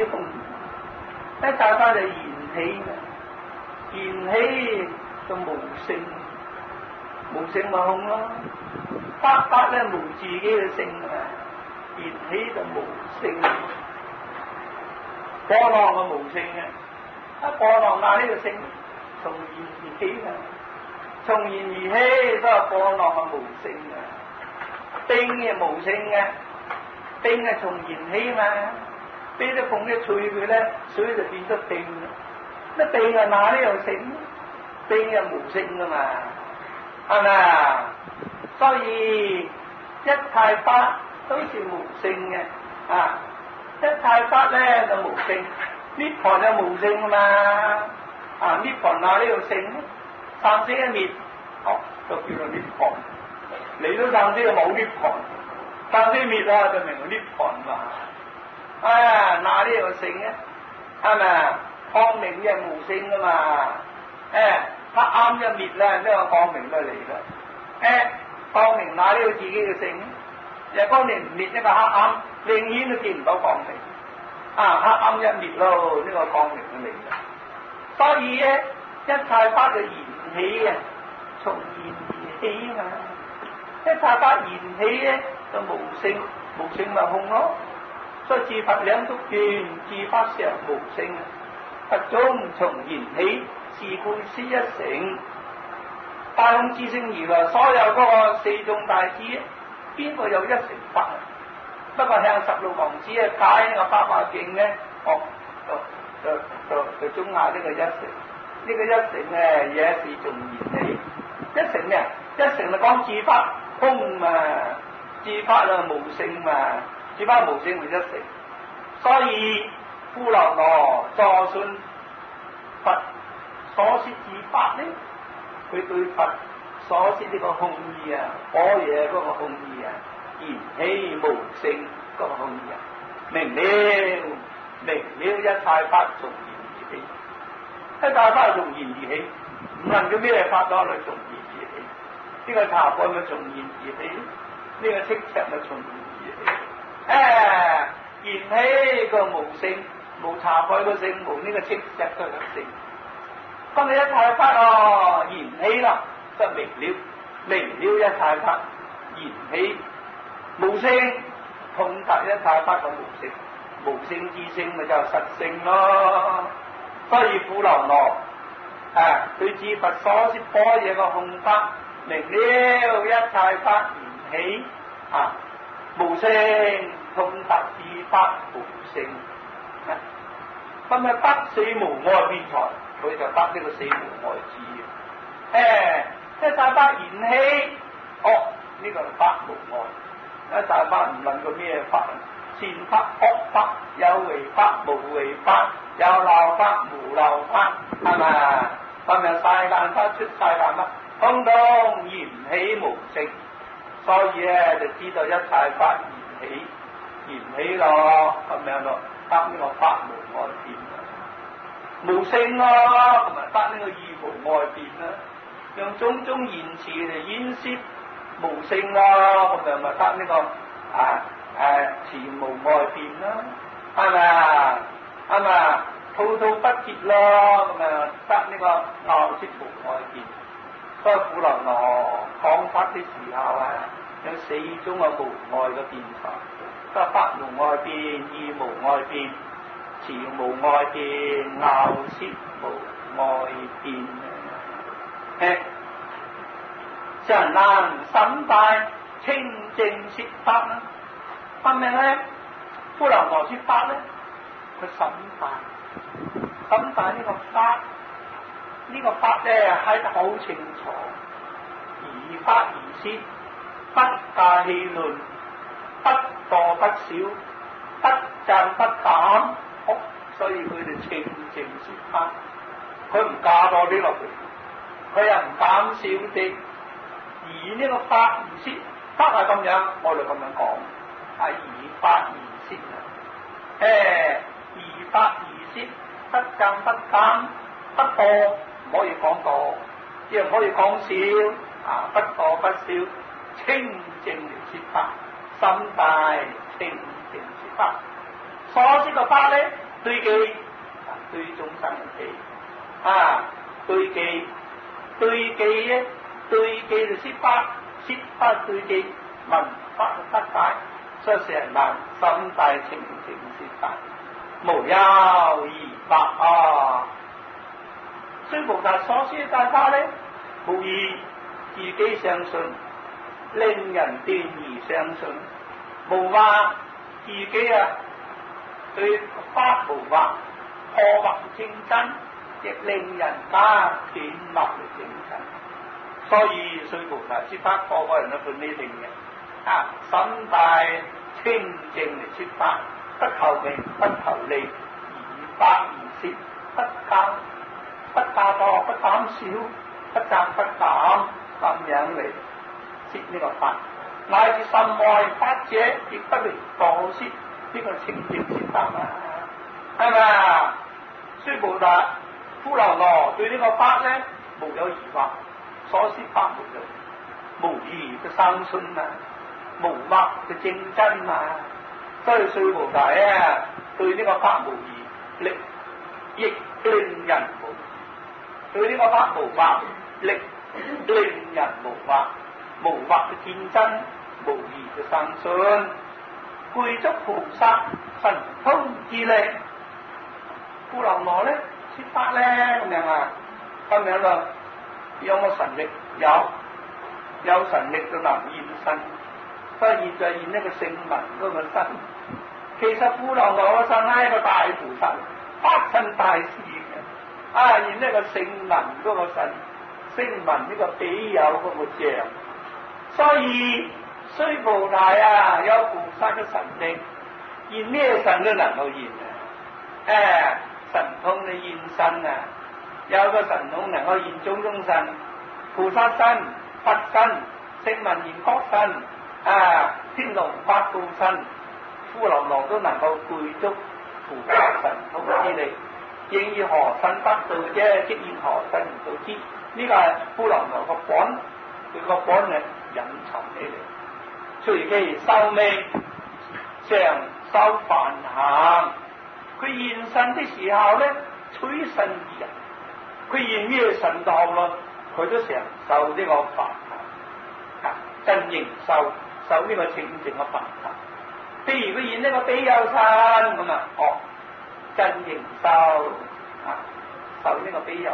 一切法就緣起嘅，緣起就無性，無性咪空咯。法咧無自己嘅性啊，緣起就無性。波浪係無性嘅，波浪哪呢個性？從緣而起嘅，從緣而起，所以波浪係無性嘅。冰係無性嘅，冰係從緣起嘛。俾啲風一吹佢咧，水就變咗冰啦。乜冰係哪呢有性？冰係無性噶嘛，係咪啊？所以一切法都是無性嘅啊！一切法咧就無性，涅槃就無性噶嘛。啊，涅槃哪呢有性咧？三死一滅，就叫做涅槃。嚟到三死就冇涅槃，三死滅啦就明涅槃嘛。哪呢有性咧？係咪啊？光明嘅無性噶嘛？黑暗一滅啦，呢個光明都嚟啦。光明哪呢有自己嘅性咧？光明唔滅呢個黑暗，永遠都見唔到光明。黑暗一滅咯，呢個光明都嚟啦。所以咧，一切法就緣起啊，從緣而起嘛。一切法緣起咧就無性，無性咪空咯。所以自佛兩足斷，自法常無性。佛中從緣起，是故思一成。大空智勝如來所有嗰個四眾大智，邊個有一成法啊？不過向十路王子解呢個法華經咧，就中下呢個一成。呢個一成咧也是從緣起。一成咩？一成就講自法空嘛，自法啊無性嘛。自法無性為一成，所以富樓那助信佛所說自法呢，佢對佛所說呢個空義啊，般若嗰個空義啊，緣起無性嗰個空義啊，明了一切法從緣而起，一切法從緣而起，唔論叫咩法都係從緣而起，呢個茶杯咪從緣而起，呢個赤石咪從緣而起。緣起個無性，無茶蓋個性，無呢個赤石個性。咁你一切法緣起啦，就明了一切法緣起無性，通達一切法個無性，無性之性咪就實性咯。所以富樓那對自佛所說般若個空法，明了一切法緣起無性，通達自法無性，咁咪得死無礙辯才，佢就得呢個死無礙智。一切法緣起，呢個法無礙。一切法唔論個咩法，善法、惡法，有為法、無為法，有漏法、無漏法，係咪？咁咪晒爛法出晒爛法，通通緣起無性。所以咧就知道一切法緣起咯，咁樣咯，得呢個法無礙辯無性咯，同埋得呢個義無礙辯啦。用種種言辭嚟演説無性咯，咁樣咪得呢個詞無礙辯啦，係咪啊？係咪啊？滔滔不絕咯，咁啊得呢個拗説無礙辯。所以富樓那講法的時候有四種無礙嘅辯才，得法無礙辯、義無礙辯、詞無礙辯、拗説無礙辯。常能審大清淨説法啦，分明咧富樓那説法咧，佢審大呢個法，呢個法咧睇得好清楚，以法而説，不假戲論，不多不少，不讚不減，所以佢哋清淨説法，佢唔加多啲落去，佢又唔減少啲，而呢個法而説，法係咁樣，我哋咁樣講，係以法而説以法而説，不增不減，不多唔可以講多，亦唔可以講少，不多不少，清淨嚟説法，心大清淨説法， 所識個法咧，對記對眾生嘅記對記咧，對記就識法，識法對記，聞法就得解，所以成日難心大清淨識法，無有二法須菩薩所說大法咧，無疑自己相信，令人斷而相信，無話自己對法無話，破惑正真，亦令人家斷惑嘅正真。所以須菩薩說法，個個人都判呢定嘅心大清淨嚟說法，不求名不求利，以法而說，不加多不減少，不增不減，咁樣嚟說呢個法，乃至甚外法者亦不嚟過說呢個清淨說法係咪？須菩薩富樓那對呢個法咧無有疑惑，所說法無疑嘅生信無惑嘅正真所以須菩薩對呢個法無疑，亦令人無疑；對呢個法無惑，令人無惑，無惑嘅見真，無疑嘅生信，具足菩薩神通之力。富樓那咧說法咧咁樣咯，有冇神力？有神力就能現身，所以現在現呢個聖文嗰個身。其實富樓那個身係一個大菩薩，發生大事嘅。現呢個聖文嗰個身，聖文呢個比有嗰個像，所以須菩薩有菩薩嘅神力，現咩神都能夠現神通嘅現身有個神通能夠現種種神，菩薩身、佛身、聲聞緣覺身天龍八部身，富樓那都能夠具足菩薩神通之力，應以何身得道啫？即現何身而道之？呢個係富樓那個本，佢個本隱藏起嚟，隨其壽命常修梵行。佢現身的時候咧，取身而人。佢現咩神道咯？佢都常受呢個梵行，真形受呢個清淨嘅梵行。譬如佢現呢個比丘身咁真形受呢個比丘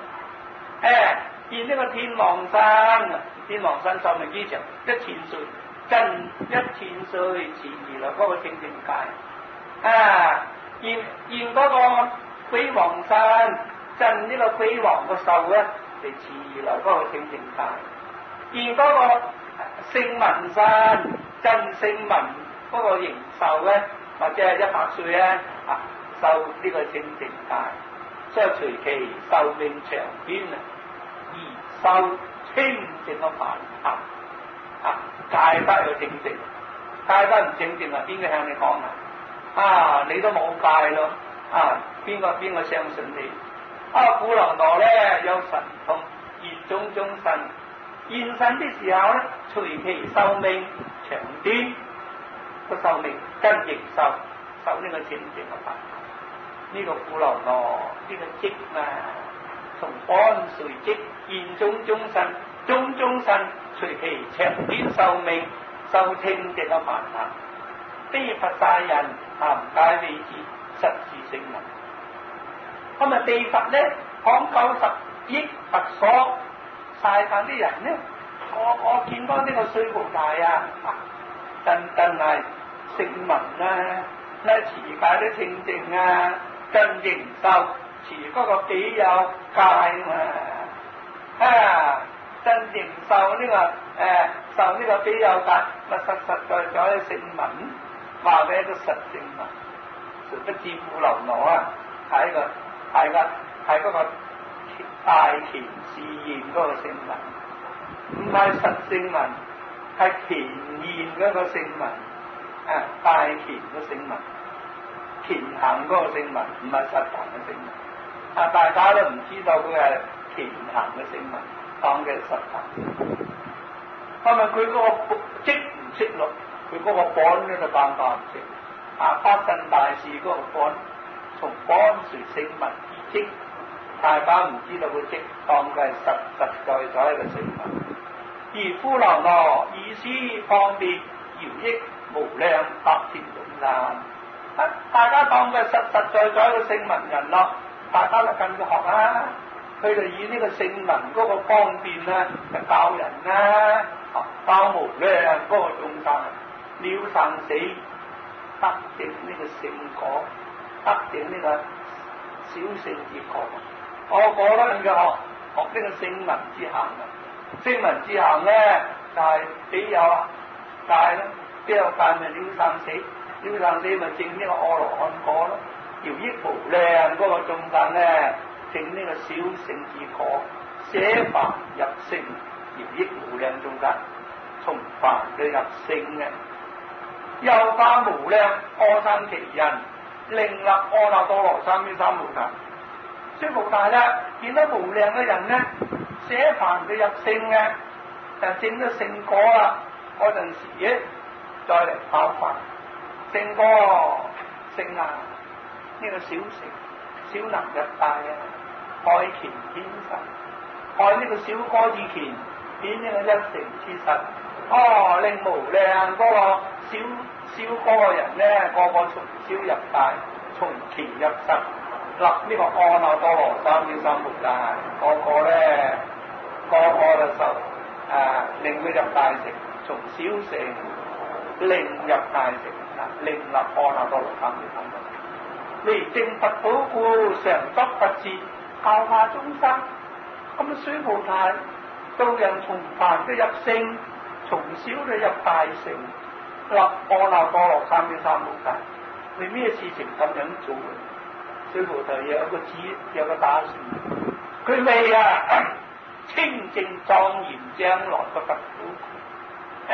現呢個天王身，天王身壽命幾長？1000歲，真1000歲前而來嗰個清淨界。現嗰個鬼王身，真呢個鬼王個壽咧，嚟遲而來嗰個清淨界。現嗰個聲聞身，真聲聞嗰個形壽咧，或者係100歲受呢個清淨界。所以隨其壽命長短而受清淨嘅梵行戒得有清淨，戒得唔清淨邊個向你講你都冇戒咯邊個相信你？富樓那咧有神通，現種種神，現身的時候咧，隨其壽命長短，個壽命跟形壽受呢個清淨嘅梵行。呢個富樓那呢個積從本隨積，現種種神，種種神隨其長短壽命受清淨嘅梵行。非佛大人涵解未知，實是聖文。咁地佛咧，講90億佛所晒飯啲人咧，我見到呢個須菩薩真係聖文持戒都清淨真形壽持嗰個比丘戒真形壽呢個受呢個比丘戒，實在在聖文。話俾一個實證實不知富樓那係嗰個大乾示現嗰個聖文，唔係實聖文，係乾現嗰個聖文大乾嘅聖文，乾行嗰個聖文，唔係實行嘅聖文大家都唔知道佢係乾行嘅聖文，當嘅實行。係咪佢嗰個積唔積落？佢嗰個本咧就簡單唔識， 發生大事嗰個幹，從幹隨聖物而積，大家唔知道個積當佢係實實在在嘅聖物。而富樓那意思方便饒益無量百千眾生，大家當佢實實在在嘅聖文人咯，大家都跟佢學啦。佢就以呢個聖文嗰個方便咧，就教人啦，教無量嗰個眾生了生死，得定呢個聖果，得定呢個小聖之果。我覺得你嘅學呢個聖文之行啊，聖文之行咧就係比有戒咯，比有戒咪了生死，了生死咪證呢個阿羅漢果咯，饒益無量嗰個眾生咧。證呢個小聖之果，捨凡入聖，饒益無量眾生，從凡嘅入聖嘅，又化無量阿僧祇人，令立阿耨多羅三藐三菩提。諸菩薩咧，見到無量嘅人咧，捨凡嘅入聖嘅，就證咗聖果啦。嗰陣時再嚟考法，聖果聖啊，呢、這個小聖，小能入大啊！開乾顯實，開呢個小果之乾，顯呢個一成之實。令無量嗰個小果嘅人咧，個個從小入大，從乾入實，立呢個阿耨多羅三藐三菩提。個就受令佢入大乘，從小乘令入大乘，令立阿耨多羅三藐三菩提。為證佛土故，常作佛事。教化眾生，咁須菩提導人從凡嘅入聖，從小嘅入大乘，立阿耨多羅三藐三菩提。為咩事情咁樣做？須菩提有個打算，佢為清淨莊嚴將來嘅佛土，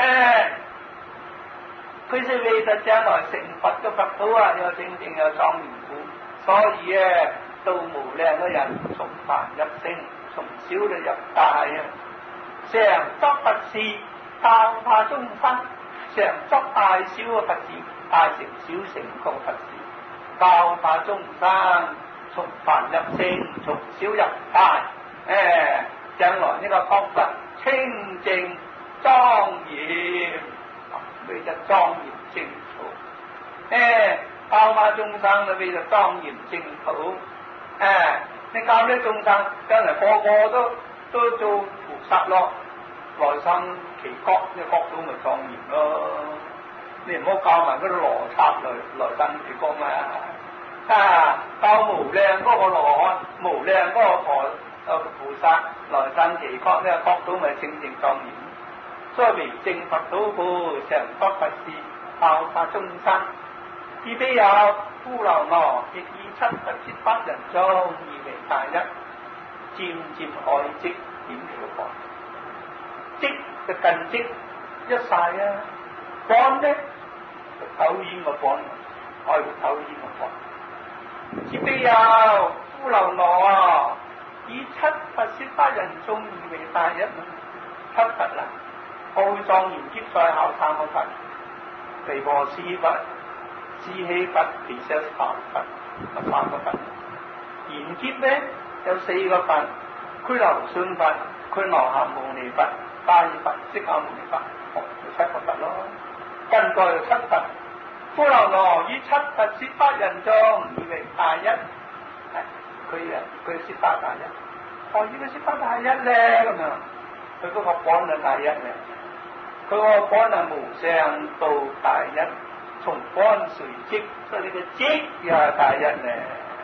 佢係為咗將來成佛嘅佛土啊，有清淨有莊嚴土，所以到無量嘅人從凡入聖，從小就入大啊！常作佛事，教化眾生，常作大小嘅佛事，大乘小乘個佛事，教化眾生，從凡入聖，從小入大。將來呢個確實清淨莊嚴，為咗莊嚴淨土。教化眾生就為咗莊嚴淨土。你教啲眾生，將來個個都做菩薩咯，來生其國，呢個國土咪莊嚴咯。你唔好教埋嗰啲羅剎來生其國嘛。教無量嗰個羅漢，無量嗰個菩薩來生其國，呢個國土咪清淨莊嚴。所以為證佛土故，常作佛事，教化眾生。自彼有富樓那，亦以七佛切法人眾，而為大一，漸漸愛積，點嚟個講？積就近積一晒啊，講呢就抖煙個講，愛抖煙個講。自彼有富樓那，以七佛切法人眾，而為大一。七佛啦，愛莊嚴劫在後三個佛，毗婆尸佛、智氣佛、毗舍梵佛，三個佛。延劫咧有四個佛，拘留孫佛、拘羅睺牟尼佛、大佛、釋迦牟尼佛，七個佛咯。根據七佛，富樓那以七佛切法人眾，而為大一。佢切法大一。以佢切法大一咧咁樣，佢嗰個本係大一咧。佢個本係無上道大一。從干隨積，所以呢個積又係大一咧。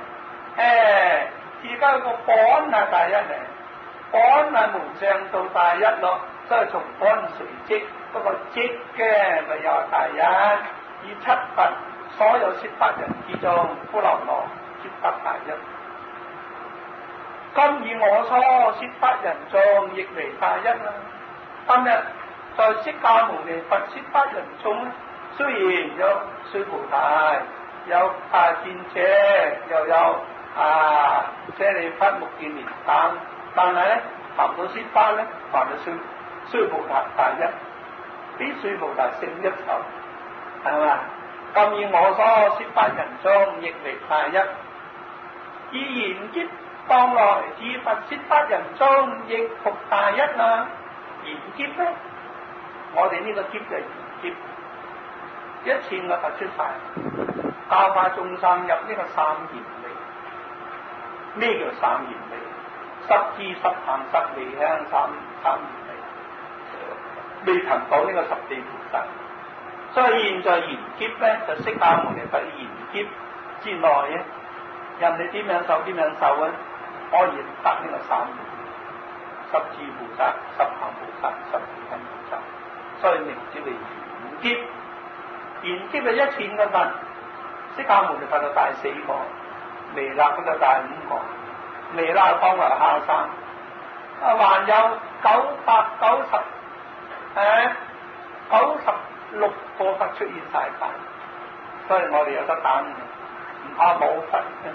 而家個本係大一咧，本係無上道大一咯，所以從干隨積，嗰個積嘅咪又係大一。以七佛所有切法人之中，富樓那切法大一。今以我所切法人眾，亦為大一啦。今日在釋迦牟尼佛切法人眾咧。雖然有須菩提，有見者，又有舍利弗、目犍連等，但係咧談到切法咧，談到須菩提大一，比須菩提勝一籌，係嘛？ 今以我所說法人中，亦為大一。以現劫當來至佛說法人中，亦復大一啦。現劫咧，我哋呢個劫就係現劫，1000個佛出晒，教化眾生入呢個三賢理。咩叫三賢理？十智十行十離香三賢理，未曾到呢個十地菩薩。所以現在現劫咧，就釋迦牟尼佛現劫之內咧，任你點樣受點樣受啊，可以得呢個三賢。十智菩薩、十行菩薩、十離香菩薩，所以名叫為現劫。現劫係1000個佛，釋迦牟尼佛就帶4個，彌勒嗰就帶5個，彌勒當為下生，還有96個佛出現世界，所以我哋有得等，唔怕冇佛。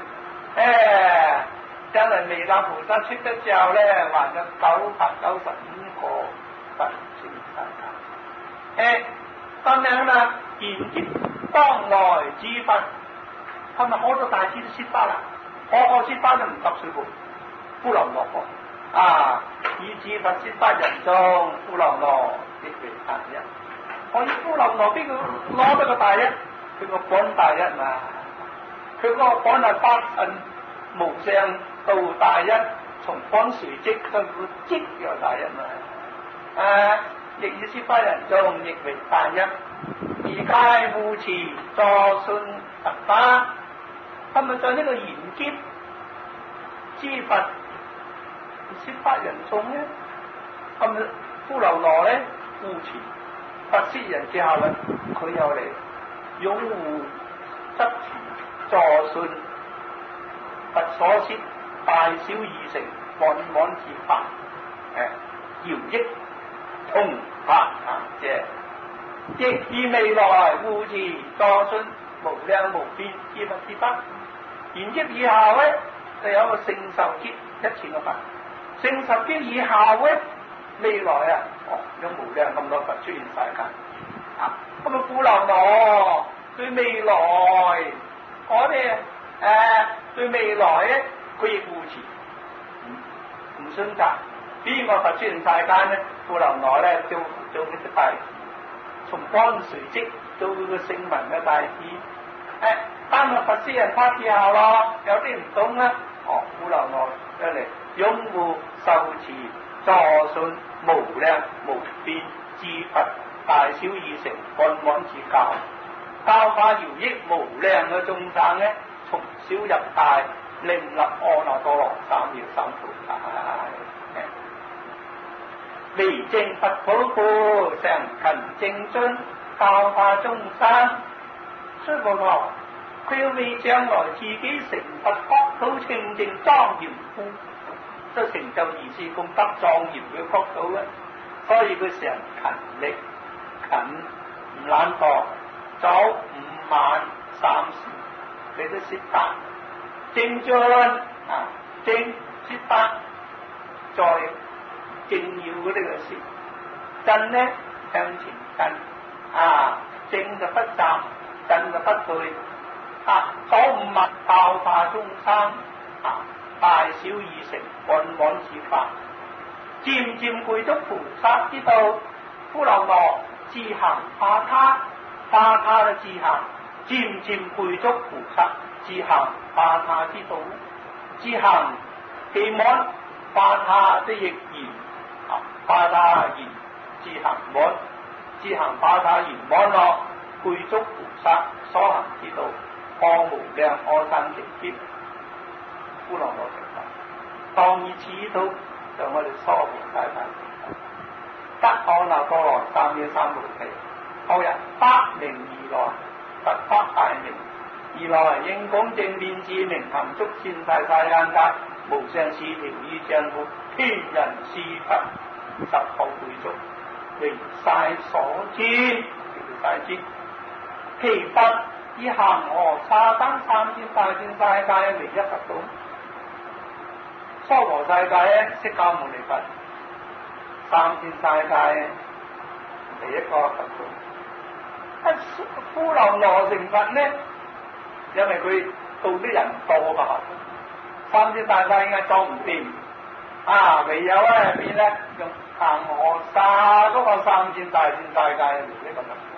將來彌勒菩薩出咗之後咧，還有995個佛出現世界。咁樣啦，現劫當來至佛，係咪好多大師都説法啦？個説法都唔得水喎，富樓那啊！以至佛説法人中，富樓那亦為大一。我以富樓那邊個攞得個大一？佢個本大一嘛，佢個本係法塵無上道大一，從本垂積到個積又大一嘛。亦以説法人中，亦為大一。而皆護持助信佛法，係咪在呢個現劫之佛説法人中咧？係咪富樓那咧護持佛説人之後咧，佢又嚟擁護執持助信佛所説大小二乘滿滿之法，饒益通法亦以未來護持助信無量無邊之佛之法。然之以後咧，就有個聖受劫1000個佛。聖受劫以後咧，未來有無量咁多佛出現世界。咁啊，富樓那對未來我哋對未來咧，佢亦護持，唔選擇邊個佛出現世界咧？富樓那咧做呢隻大事，從光垂積做佢個聖文嘅大事。當個佛説人法之後咯，有啲唔懂啦，富樓那嚟擁護受持助信無量無邊之佛大小二乘滿滿之教，教化饒益無量嘅眾生咧，從小入大，令立阿耨多羅三藐三菩提。離正佛寶庫，常勤精進，教化眾生。所以我佢要為將來自己成佛國土清淨莊嚴庫，即係成就二次功德莊嚴嘅國土咧。所以佢成日勤力勤唔懶惰，早5晚3時你都識得精進精識得在正要嗰啲嘅事，真呢向前進正就不雜，進就不退早5晚教化眾生大小二乘滿滿之法，漸漸具足菩薩之道。富樓那自行化他嘅自行，漸漸具足菩薩自行化他之道，自行期滿化他的亦然，化他言自行滿，自行化他言滿咯，具足菩薩所行之道，破無量阿僧祇劫。富樓那成佛，當以此道就我哋娑婆世界得阿耨多羅三藐三菩提。後日百名而來，佛法大名而來，應廣正遍智明，含足善逝世間界，無上士條以上護，天人是佛十後具足，為晒所知，晒知其佛以恒河沙等3千大千世界為一佛道。娑婆世界咧，釋迦牟尼佛3千世界第一個佛道， 富樓那成佛咧，因為佢到啲人多嘛，三千大界應該裝唔掂，唯有咧變咧用恒河沙嗰個三千大千世界嚟呢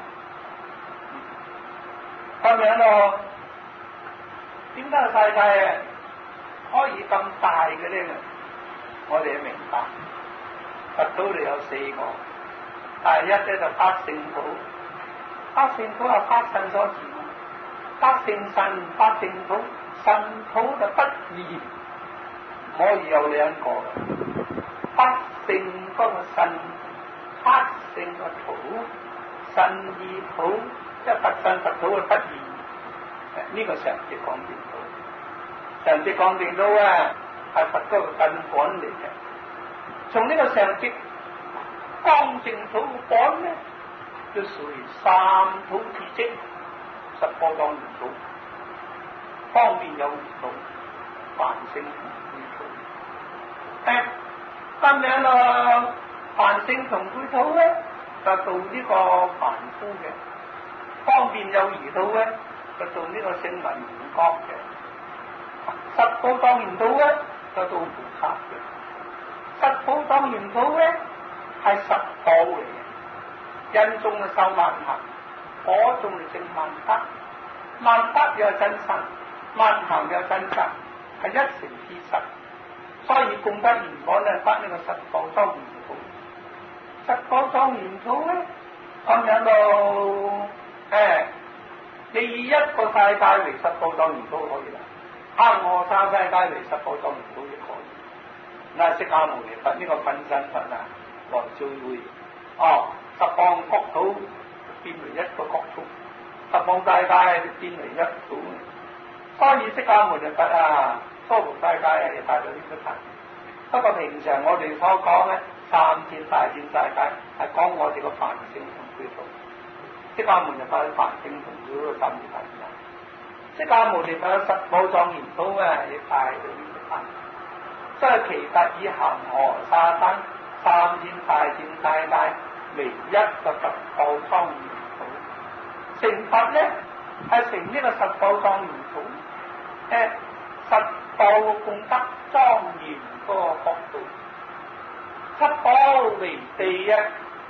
個咁樣咯。點解個世界可以咁大嘅咧？我哋要明白，佛土裏有四個，第一咧就八聖土，八聖土係八神所住，八聖神、八聖土，神土就不二，唔可以有兩個嘅。八聖嗰個神，八聖個土，神二土，即係佛神佛土嘅不二。呢個常寂光淨土，常寂光淨土係佛嗰個根本嚟嘅。從呢個常寂光淨土嘅本咧，就屬於三土之積，十波當元土，方便有餘土，凡聖同居土。咁樣咯，凡聖同居土咧，就到呢個凡夫嘅；方便有餘土咧，就到呢個聲聞緣覺嘅；十波當元土咧，就到菩薩嘅。十波當元土咧係十寶嚟嘅，因中嘅受萬行，果中嘅證萬德，萬德又係真實，萬行又係真實，係一成之實。所以供得原果咧，得呢個十寶當元土。十寶當元土咧，咁樣到你以一個世界為十寶當元土可以啦，恒河沙世界為十寶當元土亦可以。嗱，釋迦牟尼佛呢個分身佛來聚會，十方國土變為一個國土，十方世界變為一土。所以釋迦牟尼佛娑婆世界又帶咗呢個題。不過平常我哋所講咧，三千大千世界係講我哋個凡聖同居土。釋迦牟尼佛喺凡聖同居嗰度三千大千。釋迦牟尼佛喺十寶莊嚴土亦帶咗呢個題。所以其實以恒河沙等三千大千世界為一個十寶莊嚴土。成佛咧係成呢個十寶莊嚴土。十寶功德莊嚴嗰個國度，七寶為地一，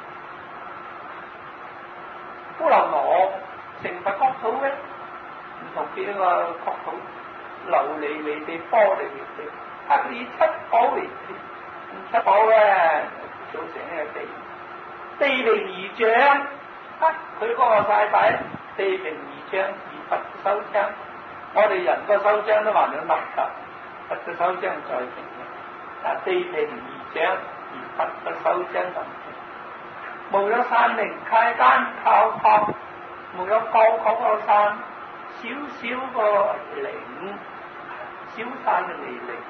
富樓那成佛國土咧，唔同別一個國土，琉璃為地，玻璃為地，佢以七寶為地，七寶咧組成呢個地，地平而掌，佢嗰個世界地平而掌，而佛手掌。我哋人個手掌都還有凹凸，佛嘅手掌再平嘅，地平而掌，而佛嘅手掌咁平。無有山嶺溪間靠靠，無有高高個山，小小個嶺，小山嘅離嶺，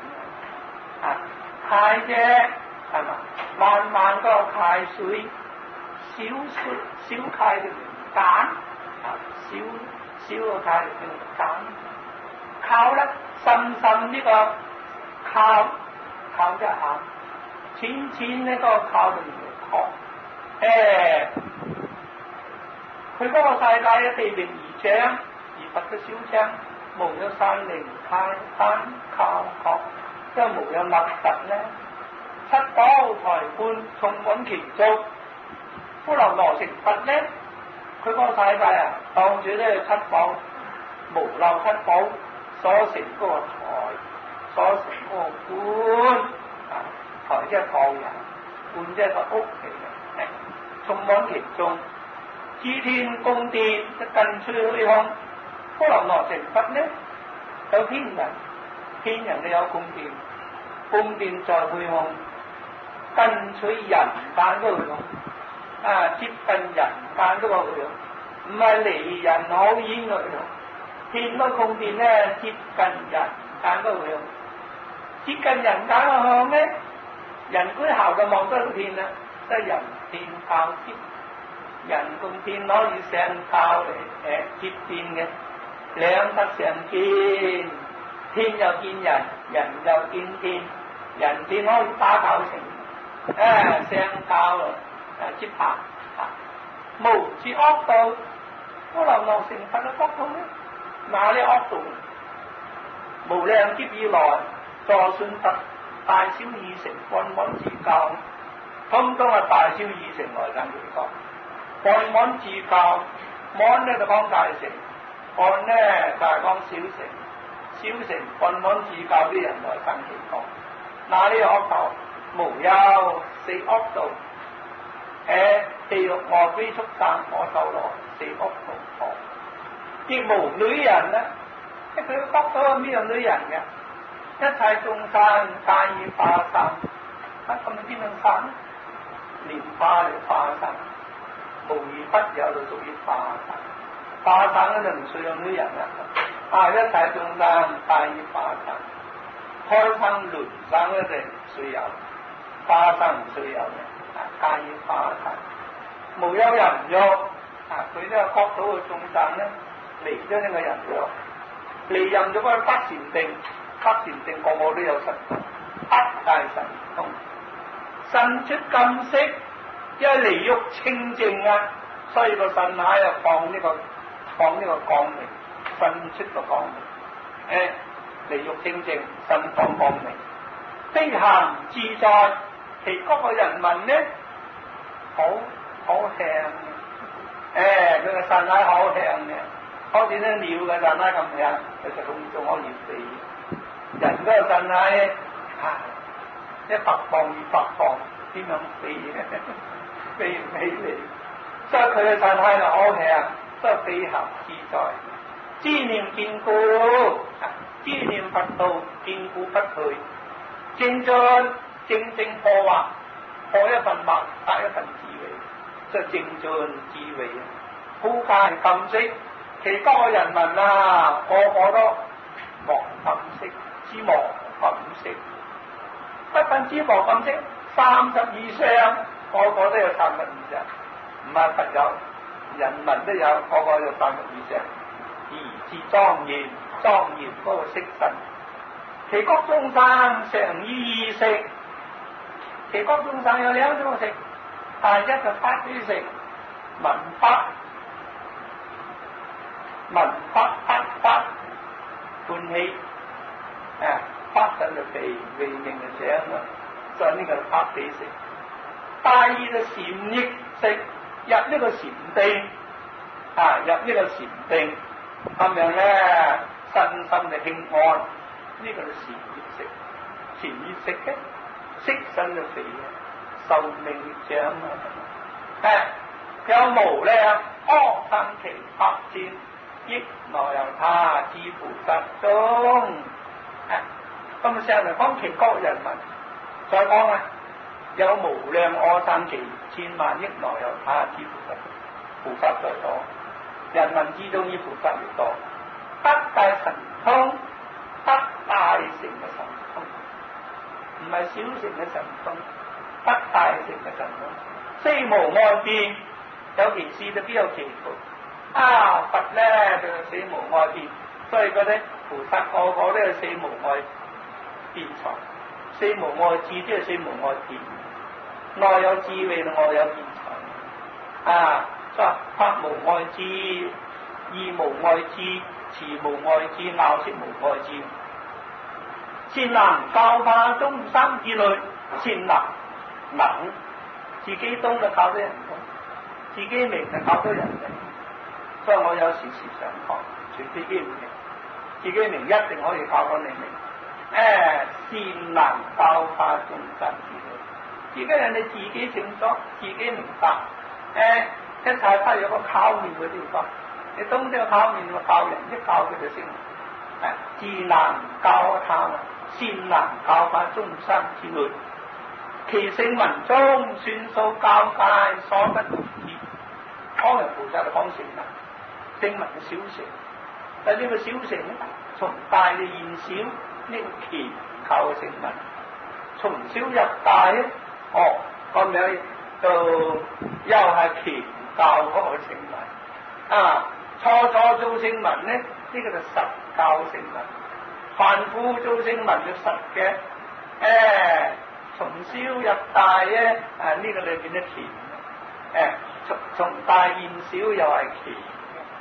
溪啫係嘛？漫漫嗰個溪水，小溪嘅名簡，小個溪嘅名簡。靠咧，深呢個靠一下，淺呢個靠就唔係靠。佢嗰個世界嘅地平而掌，而佛嘅小掌，無有山嶺溪間靠靠，即係無有凹凸咧。七寶台觀充滿其中，富樓那成佛咧，佢嗰個世界當住呢七寶無漏七寶。所成嗰個台，所成嗰個觀，台即係放人，觀即係個屋嚟嘅，充滿其中。諸天宮殿就近處虛空，富樓那成佛呢，有天人，天人都有宮殿，宮殿在虛空，近取人間嗰個虛空，接近人間嗰個虛空，唔係離人好遠嘅虛空。天嗰宮殿咧接近人間嗰個向，接近人間嘅向咧，人居後就望得到天啦，即係人天靠接，人同天可以相靠嚟接天嘅，兩得相見，天又見人，人又見天，人天可以打構成相靠接拍，無處惡道， 我流流成佛嘅國土咧，哪裏惡道？無量劫以來，助信佛大小二乘，按網自教，通通係大小二乘來緊嚟講。按網自教，網咧就講大乘，按咧就係講小乘，小乘按網自教啲人來緊嚟講。哪裏惡道？無有四惡道。地獄餓鬼畜生我受羅四惡道惡，亦無女人啦。佢個國土係邊有女人嘅？一切眾生皆以化身，咁咪邊樣生？蓮花嚟化身，無二不有就屬於化身。化身咧就唔需要女人啦。一切眾生皆以化身，開生輪生咧就唔需要，化身唔需要嘅。皆以化身，無有人欲。佢呢個國土嘅眾生咧，離咗呢個人欲，離任咗嗰個得禪定，得禪定個個都有神通，得大神通，神出禁色，因為離欲清淨啊，所以個神海又放呢個光明，神出個光明，離欲清淨，神放光明，飛行自在。其國嘅人民咧，好輕嘅，佢個神海好輕嘅，好似啲鳥嘅神海咁輕，佢就仲可以飛。人嗰個神海100磅200磅，點樣飛嘅？飛唔起嚟，所以佢嘅神海就好輕，所以飛行自在。知念堅固，知念佛道堅固不退，精進。正破惑，破一份惑，得一份智慧，即係正進智慧啊！普界禁色，其國嘅人民啊，個個都忘禁色，知忘禁色，不但知忘禁色，30以上，個個都有30以上，唔係佛有，人民都有，個個有30以上，而至莊嚴，莊嚴嗰個色身，其國眾生常依意識。其國眾生有2種食，第一就法喜食，聞法得法歡喜，法身就肥命就長啦，所以呢個係法喜食。第二就禪意食，入呢個禪定，入呢個禪定，咁樣咧身心就輕安，呢個係禪意食，禪意食嘅。色身就肥嘅，壽命長啊！有無量阿僧祇百千億那由他之菩薩中，咁上嚟講其國人民，再講啊，有無量阿僧祇千萬億那由他之菩薩在多，人民之中以菩薩越多，得大神通，得大乘嘅神通。唔係小乘嘅神通，得大乘嘅神通，四無礙變，有其事就必有其途。佛咧就四無礙變，所以嗰啲菩薩個個都有四無礙變財，四無礙智即係四無礙變，內有智慧，外有變財。所以法無礙智，義無礙智，慈無礙智，拗斥無礙智。善能教化眾生之類，善能自己懂就教到人懂，自己明就教到人明。所以我有時常講，除自己唔明，自己明一定可以教到你明。善能教化眾生之類，自己人哋自己清楚，自己明白。一切都有個考驗嘅地方，你懂得考驗就教人，一教佢就識。智能教他，善能教化眾生之類，其聖文中算數教界所不能知。當然菩薩就講聖文，聖文嘅小乘，但係呢個小乘咧，從大嘅現小，呢個鉗構嘅聖文，從小入大咧，咁樣就又係鉗教嗰個聖文。初做聖文咧，呢個就實教聖文。凡夫做聖文就實嘅，從小入大咧，呢個裏邊都鉗，從大現小又係鉗，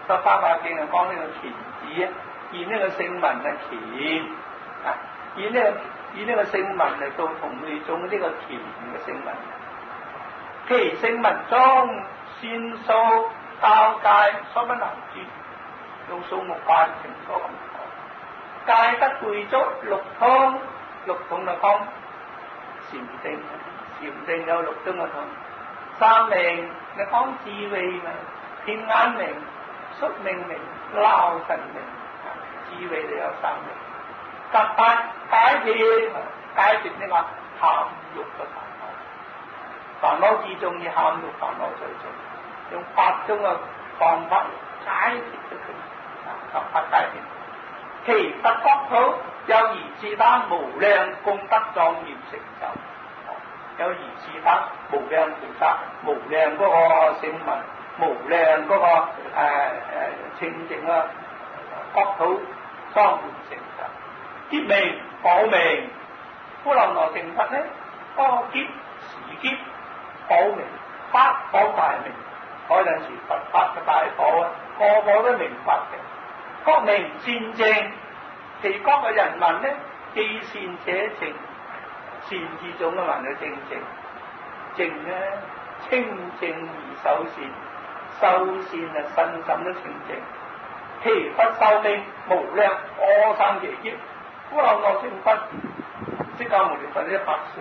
《法華經》係講呢個乾字啊，以呢個聖文係乾啊，以呢個聖文嚟到同類種呢個乾嘅聖文。其聖文中算數交界所不能絕，用數目法成所咁講。界得具足六通，六通就講禪定，禪定有六種嘅通。三明你講智慧嘛，天眼明、宿命明、撈神明，智慧就有三明。夾八解決呢個鹹欲嘅煩惱之中，以鹹欲煩惱最重，用8種嘅方法解決咗佢，夾八解決。其德國土有如是等無量功德莊嚴成就，有如是等無量菩薩、無量嗰個聖文、無量嗰個清淨啊國土莊嚴成就。劫名寶名，富樓那成佛呢？劫時劫寶名，法寶大名，嗰陣時佛法嘅大寶啊，個個都明白嘅。國名善正，其國嘅人民呢，既善且正，善之中嘅人就正正，正呢清淨而修善，修善啊身心都清淨。其佛壽命無量，阿僧祇劫。富樓那成佛，釋迦牟尼佛100歲，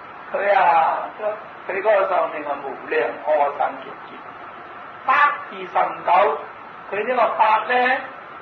佢嗰個壽命係無量阿僧祇劫，百字甚久。佢呢個法咧，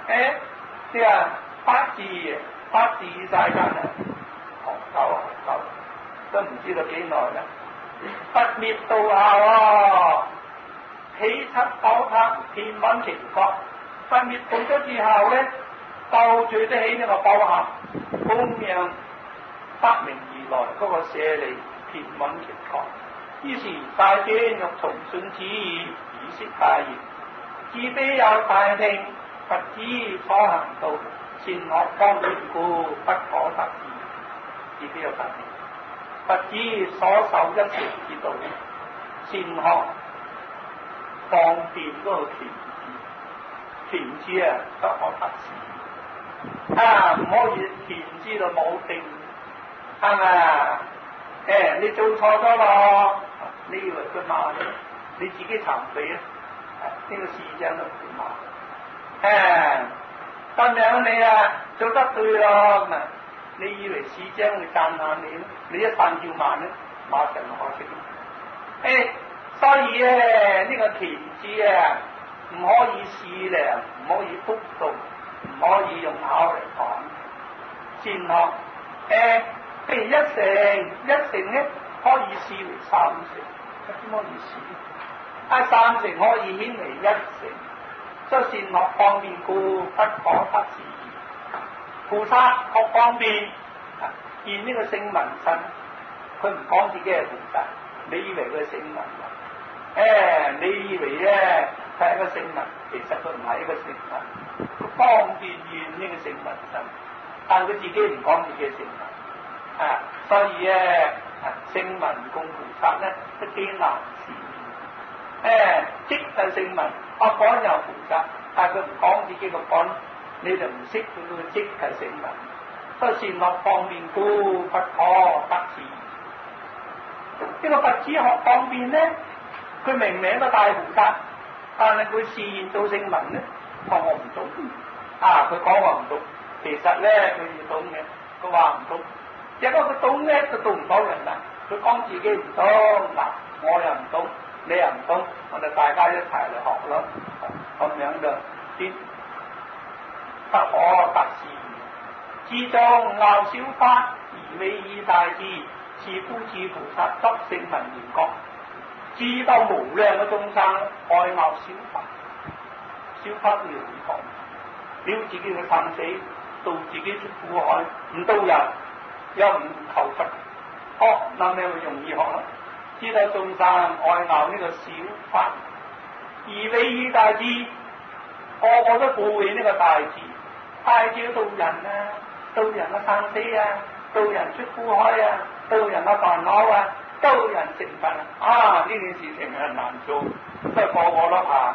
百字晒間啊，好久，都唔知道幾耐啦。不滅道效起七寶塔，遍滿其國。不滅道咗之後咧，到最得起呢個寶塔，供養得名而來嗰個舍利，遍滿其國。於是大尊欲從信此意，以釋大言：自彼有大聽，佛子所行道，善惡方便故，不可得已。自彼有大聽，佛子所受一切之道，善惡方便嗰個權字啊，不可得時啊，唔可以權字就冇定，啱啊！你做錯咗咯，你以為佢罵你，你自己慚愧啊！呢個市長都唔會罵。咁樣你做得對咯，咁你以為市長會讚下你咧？你一犯叫罵咧，馬上可惜。所以呢個權字啊，唔可以視量，唔可以幅度，唔可以用口嚟講。善惡譬如一成咧，可以視為3成，點可以視？3成可以顯為1成，所以善惡方便故，不可得時。菩薩各方便現呢個聖文身，佢唔講自己係菩薩，你以為佢係聖文？你以為咧佢係一個聖文，其實佢唔係一個聖文，佢方便現呢個聖文身，但佢自己唔講自己係聖文。所以聖文供菩薩咧都幾難事。即係聖文，講有菩薩，但佢唔講自己個講，你就唔識佢個即係聖文。所以善惡方便故，不可得時。呢個佛子學方便咧，佢明明個大菩薩，但係佢示現到聖文咧，我唔懂。佢講我唔懂，其實咧佢要懂嘅，佢話唔懂。一個佢懂咧，佢讀唔到人啦。佢講自己唔懂，我又唔懂，你又唔懂，我哋大家一齊嚟學咯。咁樣就先不可得時。自中拗小法，而未以大智，是故智菩薩得聖文言覺。知道無量嘅眾生愛拗小法，小法要唔講，了自己嘅生死，到自己出苦海，唔到人。又唔求佛，咁你咪容易學啦。知道眾生愛拗呢個小法，而未以大智，個個都顧起呢個大智。大智到人啊，到人嘅生死啊，到人出苦海啊，到人嘅煩惱啊，到人成佛啊！呢件事情係難做，所以個個都怕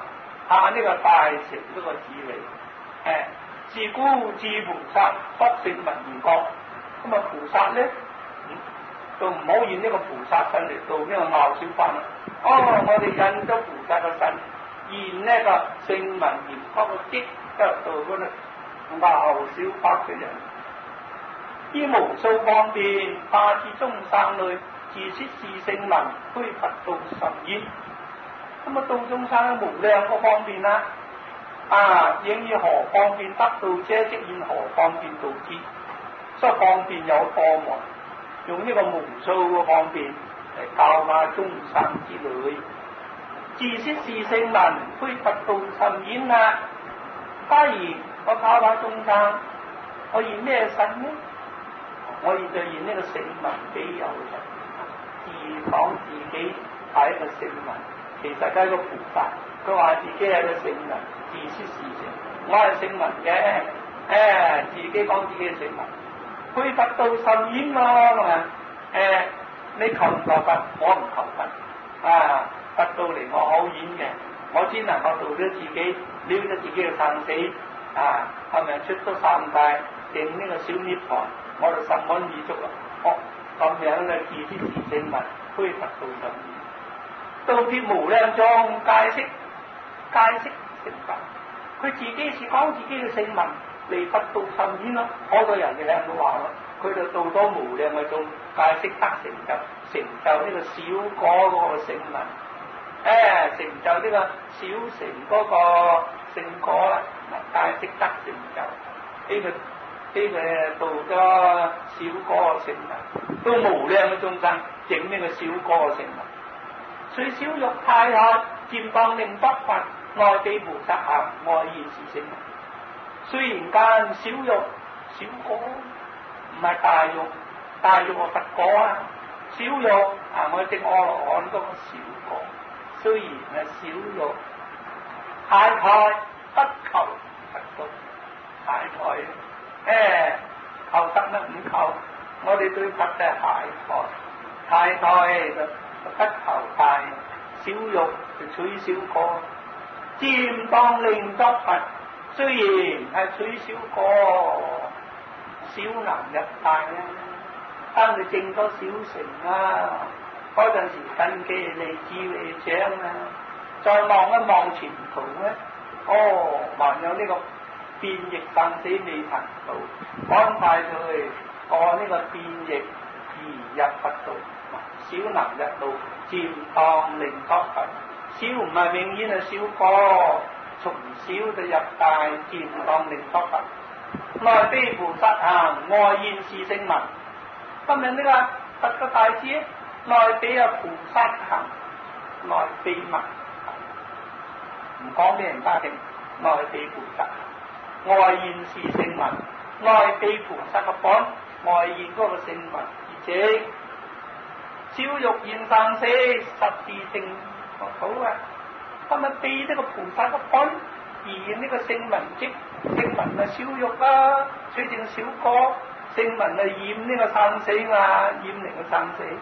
下呢個大乘嗰個智慧。自古智菩薩不勝文言國，咁啊菩薩咧，就唔好現呢個菩薩身嚟到呢個拗小法啦。我哋印咗菩薩嘅身，現呢個聖文言國嘅激得到嗰個拗小法嘅人，依無數方便，化至眾生類，自說是聖文，虛佛道甚焉。咁啊，道眾生無量個方便啦。應以何方便得道者，即現何方便道之。所以方便有多門，用呢個無數嘅方便嚟教化眾生之類。自說是聖文，虛佛道甚焉啊！假如我教化眾生，我現咩身呢？我現就現呢個聖文幾有神，自講自己係一個聖文，其實係一個菩薩。佢話自己係個聖文，自說是聖，我係聖文嘅，自己講自己嘅聖文。虛佛道甚焉咯，係咪？你求唔求佛？我唔求佛。佛道離我好遠嘅，我只能夠度咗自己，了咗自己嘅生死，係咪出咗三界，定呢個小涅槃，我就心安意足啦。咁樣嘅自說是聖文，虛佛道甚焉。道撇無量眾，解釋成佛。佢自己是講自己嘅聖文，離佛道甚焉咯。好多人嘅聽都話咯，佢就到咗無量嘅眾，解釋得成就呢個小果嗰個聖文，成就呢個小乘嗰個聖果啦。解釋得成就呢個到咗小果嘅聖文，到無量嘅眾生整呢個小果嘅聖文。雖少欲太渴，漸當令得佛，內地菩薩行，外現是聖文。雖然間小欲小果，唔係大欲，大欲係佛果啊。小欲我證阿羅漢嗰個小果，雖然係小欲，太渴不求佛道，太渴求得乜唔求，我哋對佛就係太渴就不求大，小欲就取小果，漸當令得佛。雖然係取小果，小能入大啊！當你證咗小乘啊，嗰陣時根基利智利長啊，再望一望前途咧，還有呢個變易生死未曾到，安排佢過呢個變易而入佛道。小能入道，漸當令得佛。小唔係永遠係小果，從小就入大，漸當令得佛。內非菩薩行，外現是聖文。今日呢個佛嘅大智，內非有菩薩行，內非文。唔講俾人家聽，內非菩薩行，外現是聖文。內非菩薩嘅本，外現嗰個聖文，而且小欲現生死，實是正好啊！今日被呢個菩薩嘅本，而現呢個聖文即聖文係小欲啦，取正小果，聖文係染呢個生死啊，染嚟嘅生死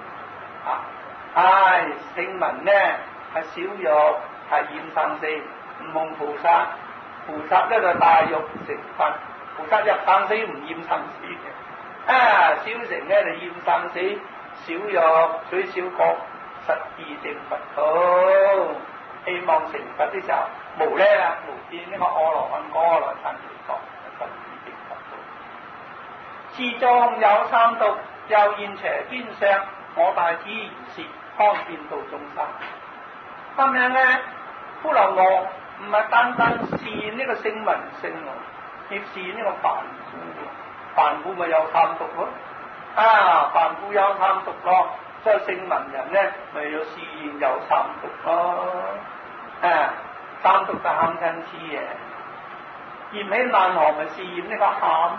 聖文呢係小欲，係染生死，唔同菩薩。菩薩呢就大欲成佛，菩薩入生死唔染生死嘅，小乘呢就染生死。小欲取小果，實意成佛道。希望成佛的時候，無見呢個阿羅漢果來生成佛，實意成佛道。次中有三毒，又現邪見相，我大智如是，方便度眾生。咁樣呢，骷髏王唔係單單是呢個聖文聖王，亦是呢個凡夫。凡夫咪有三毒咯。凡夫有三毒咯，所以聖文人呢咪要示現有三毒咯。三毒就慳親痴嘅，嫌起難行咪示現呢個喊。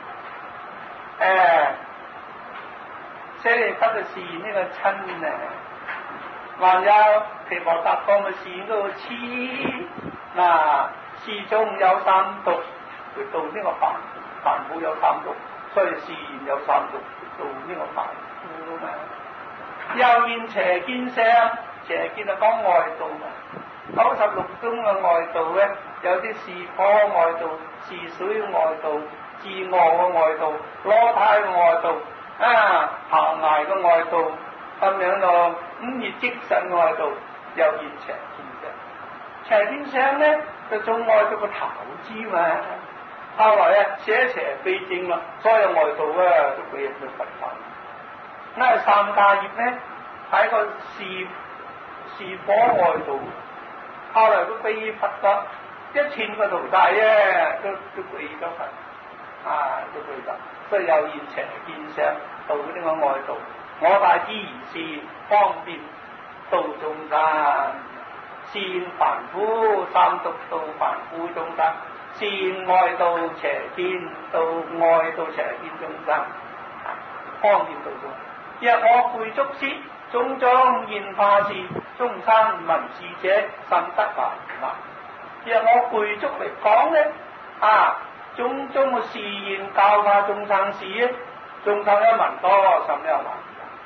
舍利弗就示現呢個親啊，還有毗婆達多咪示現嗰個痴。示中有三毒，佢到呢個凡夫有三毒，所以示現有三毒。做呢個凡夫嘛，又現邪見相，邪見就講外道嘛。 96宗嘅外道咧，有啲是火外道、是水外道、自我嘅外道、裸胎嘅外道、行崖嘅外道，咁樣咯。五業即身嘅外道，又現邪見相。邪見相咧，就仲外道個頭知嘛。後來啊，邪邪非正啦，所有外道啊都俾人去佛法。三界業咧，係一個是火外道。後來都被佛咗1000個徒弟啊，都被咗佛，都被咗，所以有現邪見相到呢個外道。我大之而是方便度眾生，善凡夫三毒道凡夫眾生，善外道邪見到外道邪見眾生，方便度眾生。若我具足師，種種現化事，眾生聞是者，甚得華嚴。若我具足嚟講咧，種種嘅示現教化眾生事咧，眾生一聞多，甚得華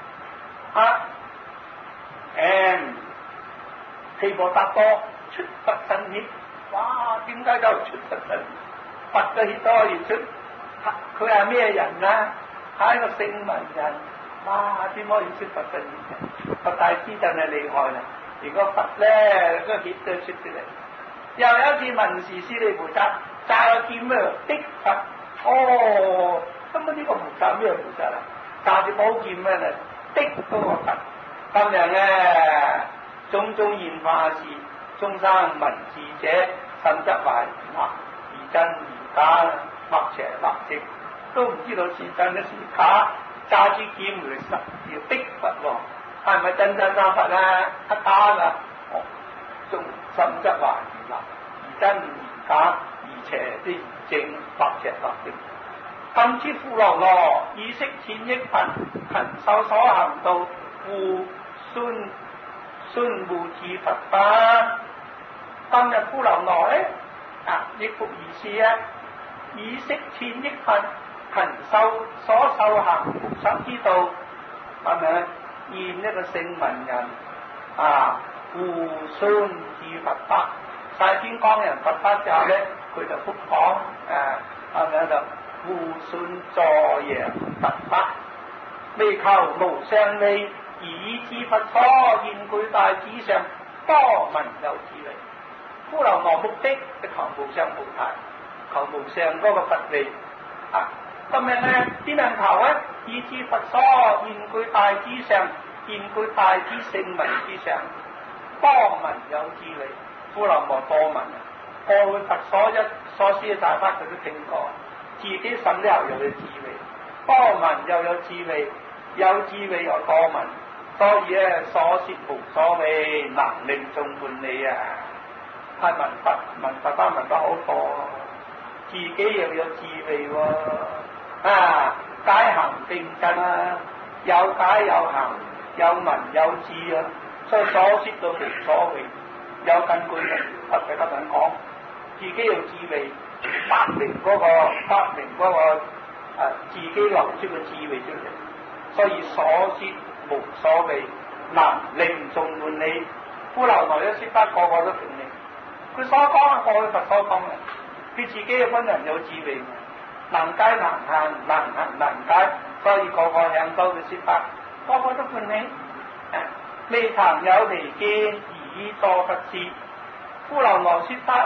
嚴。毗婆達多出佛身血，哇！點解就出佛身？佛嘅血都可以出，佢係咩人啊？係一個聖文人。哇！點可以出佛身血？佛大師真係厲害啦！如果佛咧，個血都出出嚟。又有一次文殊師利菩薩揸個劍咩的佛，根本呢個菩薩咩菩薩啊？揸住寶劍咩嚟的嗰個佛，咁樣咧，種種現化事，眾生聞是者，甚得華嚴。而真而假，或邪或正，都唔知道是真嘅是假。揸住劍嚟實要的佛喎，係咪真真三佛啊？假㗎，仲甚得華嚴。而真而假，而邪啲正，或邪或正。今之富樓那，以識淺益貧，勤修所行道，故孫護持佛法。今日富樓那咧，亦復如是啊！以識淺益貧，勤修所修行無生之道，係咪現一個聖文人護孫治佛法？晒天光人佛法之後咧，佢就復講係咪就護孫助揚佛法？未求無上利，而以至佛所現具大智上，多聞有智利。富樓那目的係求無上菩提，求無上嗰個佛利咁樣咧，點樣求咧？以至佛所現具大智上，現具大智聖文之上，多聞有智利。富樓那多聞過去佛所施嘅大法佢都聽過，自己心裏又有智慧，多聞又有智慧，有智慧又多聞，所以咧所說無所謂，能令眾叛理啊！係聞佛法聞得好多，自己又有智慧喎，解行定真有解有行，有聞有智所以所說到無所謂。有根據嘅，特別得人講，自己有智慧，發明嗰個自己流出嘅智慧出嚟，所以所說無所謂，能令眾叛理。富樓那一說得個個都叛理，佢所講係過去佛所講嘅，佢自己嘅本人有智慧，能解能行，能行能解，所以個個向到嘅說法，個個都叛理。未曾有離見。以助佛事，富樓那說得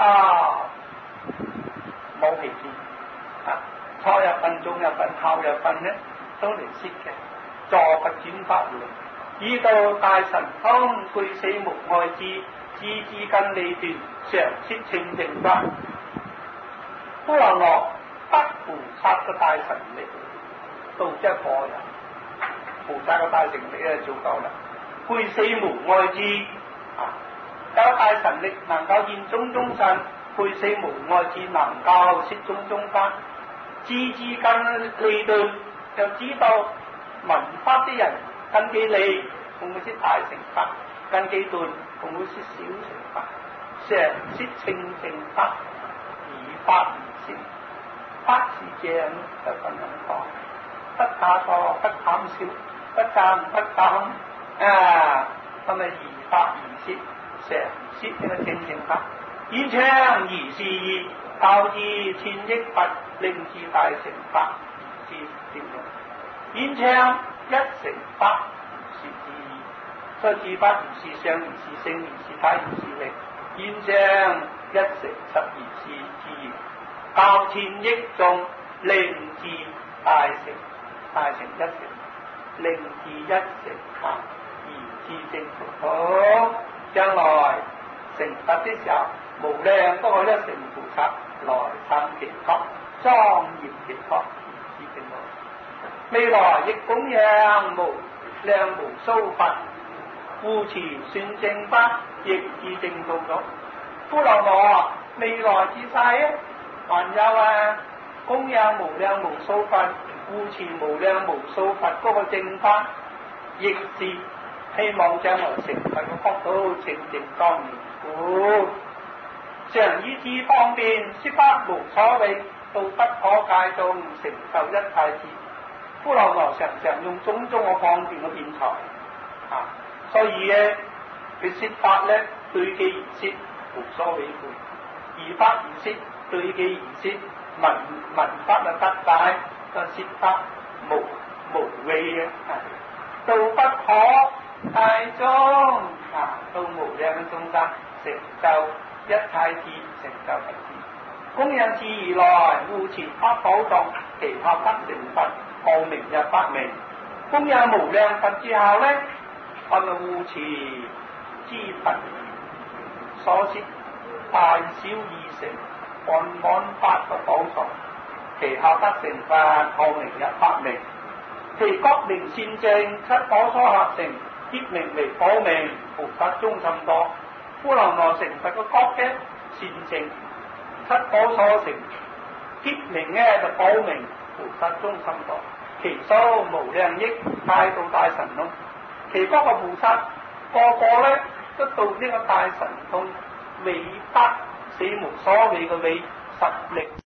冇離見，初入分、中入分、後入分咧都嚟說嘅，助佛轉法輪，以道大神通，配死無礙智，智智根利斷，常說清淨法。富樓那得菩薩嘅大神力，到一個人，菩薩嘅大神力咧做夠啦，配死無礙智。有大神力能夠現種種神，配死無礙智能夠說種種法，智智根利斷，就知道聞法啲人根基利，會唔會說大乘法？根基斷，會唔會說小乘法？常說清淨法，以法而說，法是這樣就咁樣講，不假多，不減少，不增不減，咁咪以法而說。常説呢個正正法。演唱如是意，教之千億佛，令至大乘法，是點樣？演唱一乘法是之意，所以至法如是相，如是性，如是體，如是力。演唱一乘12是之意，教千億眾，令至大乘，大乘一乘，令至一乘法，而至正菩提。將來成佛的時候，無量多個一乘菩薩來參其國，莊嚴其國，而至正果。未來亦供養無量無數佛，護持宣正法，亦至正道咗。富樓那未來之世啊，還有供養無量無數佛，護持無量無數佛嗰個正法，亦是希望將來成佛嘅國土清淨莊嚴故。常以智方便，說法無所謂，道不可界眾，成就一切智。富樓那常常用種種嘅方便嘅辯才所以佢說法對機而說，無所違背；而法而說，對機而說，聞法得大，個說法無違道不可界眾到無量嘅眾生成就一切智，成就一切智。供養智而來，護持法寶藏，其後得成佛，號名入法名。供養無量佛之後我哋護持之佛所設大小二乘安法嘅寶藏，其後得成佛，號名入法名。其國名善正，七寶所合成，結名為寶名，菩薩中甚多。富樓那成佛嘅國嘅善正，七寶所成，結名就寶名，菩薩中甚多。其數無量億，大道大神通。其國嘅菩薩個個都到呢個大神通，偉德死無所謂嘅偉實力。